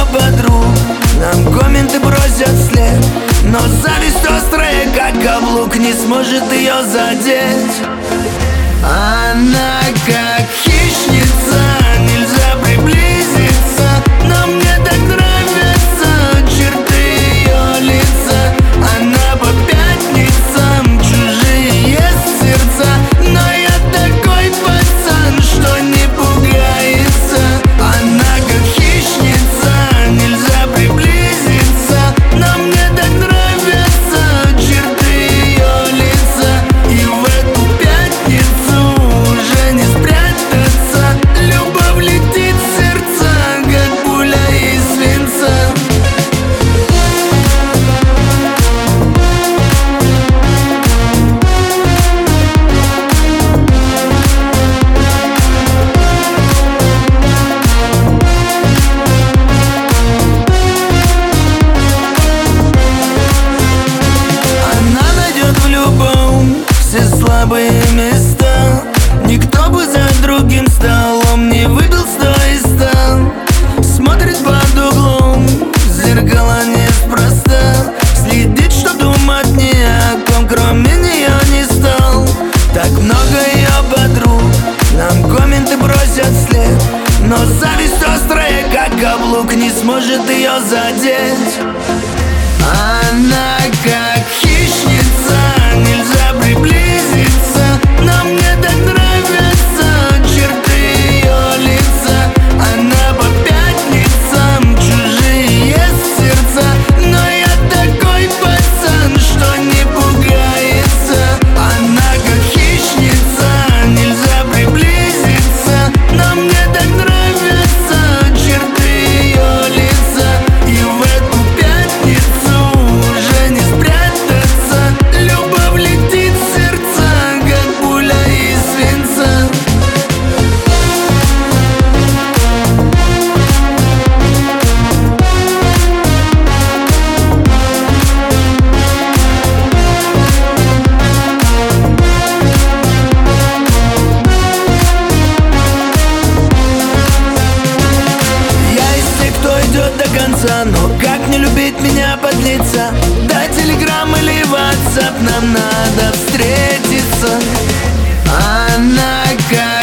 подруг нам комменты бросят вслед, но зависть острая, как каблук, не сможет ее задеть. Она как хищница, нельзя приблизиться, но мне так нравятся черты ее лица. Она по пятницам, чужие ест сердца, но я такой пацан, что не пугается. Она как хищница, нельзя приблизиться, но мне так нравятся черты ее лица. И в эту пятницу уже не спрятаться, любовь летит в сердца, как пуля из свинца. Она найдет в любом все слабые места. Никто бы за другим столом не выпил 100 из 100. Смотрит под углом, зеркало неспроста. Следит, что думать ни о ком, кроме нее не стал. Так много ее подруг нам комменты бросят вслед, но зависть острая, как каблук, не сможет ее задеть. Она как хищница, нельзя приблизиться, но мне так нравятся черты ее лица. Она по пятницам, чужие ест сердца, но я такой пацан, что не пугается. Она как хищница, нельзя приблизиться, но мне так нравятся черты ее лица. И в эту пятницу уже не спрятаться, любовь летит в сердца, как пуля из свинца. Я из тех, кто идет до конца, но как не любить меня, подлеца? Дай телеграм или ватсап, нам надо встретиться. Она как